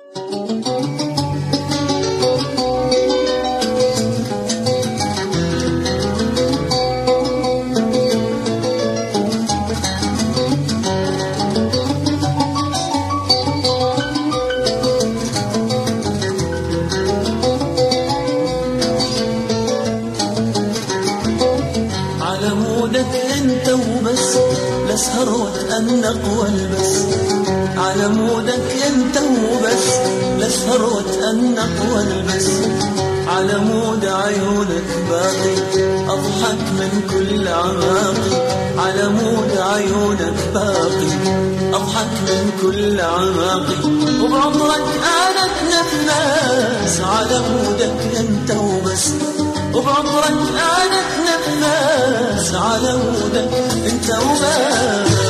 على مودك انت وبس، لاسهر واتأنق والبس. على مودك انت وبس، لاسهر واتأنق والبس. على مود عيونك باقي اضحك من كل عماقي. على مود عيونك باقي اضحك من كل عماقي. وبعمرك انا اتنفس على مودك انت وبس. وبعمرك انا اتنفس على مودك انت وبس.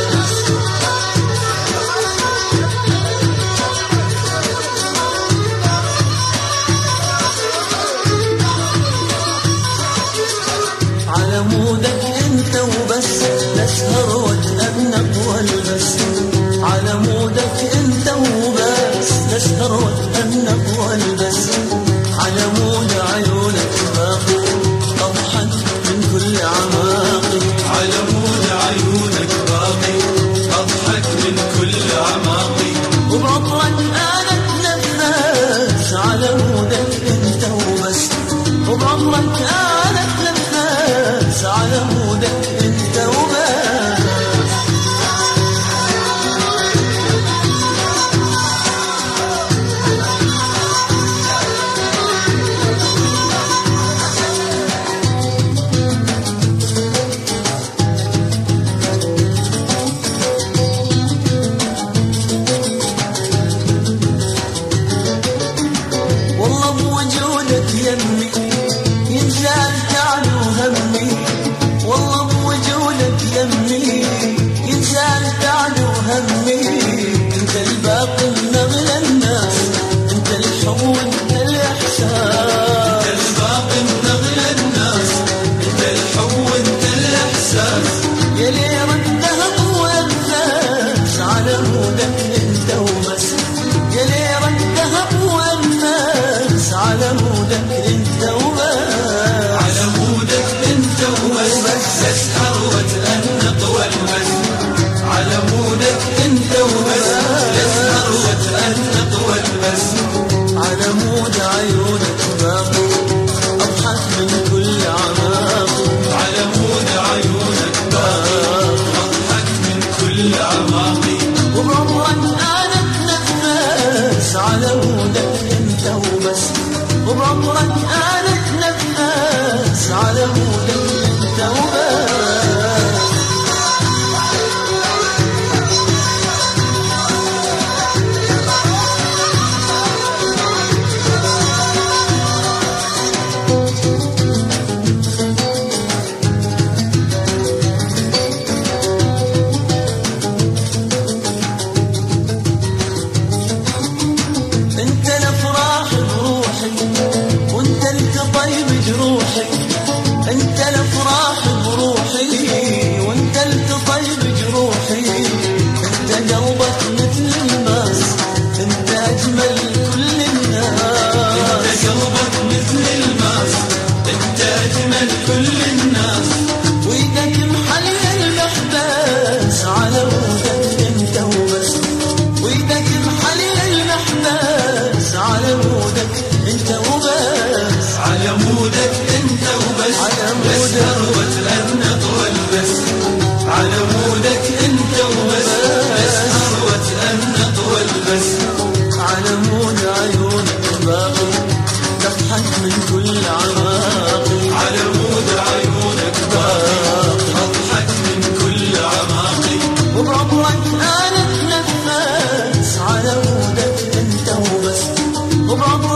على مودك انت وبس، لاسهر واتأنق والبس. على مودك انت وبس، لاسهر واتأنق والبس. على مود عيونك باقي اضحك من كل عماقي. على مود عيونك باقي اضحك من كل عماقي. وبعطرك انا اتنفس على مودك انت وبس. وبعطرك انا اتنفس على مودك انت وبس. والله بوجودك يمي ينزال تعب وهمي. والله بوجودك يمي ينزال تعب وهمي. انت الباقي من اغلى الناس، انت الحب وانت الاحساس. انت الباقي من اغلى الناس، انت الحب وانت الاحساس. يا ليرة الذهب والناس على مودك انت وبس. يا ليرة الذهب والناس على مودك انت وبس. على مودك انت وبس، اسهر واتأنق والبس. على مودك انت وبس، اسهر واتأنق والبس. على مود عيونك باقي اضحك من كل عماقي. على مود عيونك باقي اضحك من كل عماقي. وبعمرك انا اتنفس على مودك انت وبس. وبعمرك انا اتنفس على مودك انت وبس. انت الافراح بروحي وانت التطيب جروحي. انت الافراح بروحي وانت التطيب جروحي. انت قلبك مثل الماس، انت اجمل كل الناس. انت قلبك مثل الماس، انت اجمل كل الناس. وايدك محل المحبس على مودك انت وبس. وايدك محل المحبس على مودك انت وبس. على مودك انت وبس، على مودك. اسهر واتأنق والبس. على مودك انت وبس، اسهر واتأنق والبس. على مود عيونك باقي تضحك من كل عماقي. على مود عيونك باقي اضحك من كل عماقي. وبعمرك انا اتنفس على مودك انت وبس. وبعمرك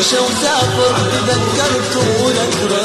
مشى وسافر تذكرت ولك